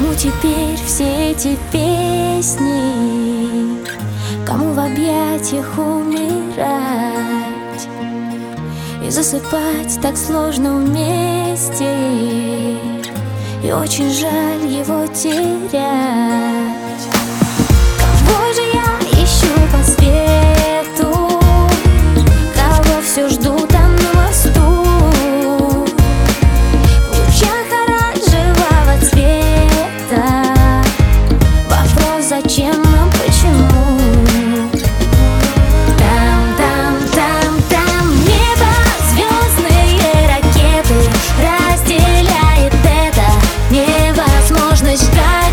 Кому теперь все эти песни? Кому в объятиях умирать и засыпать так сложно вместе? И очень жаль его терять. Кого же я ищу по свету? Кого все жду там на мосту? В лучах оранжевого цвета. Вопрос зачем, а почему? Там небо, звездные ракеты разделяет это. Невозможность ждать.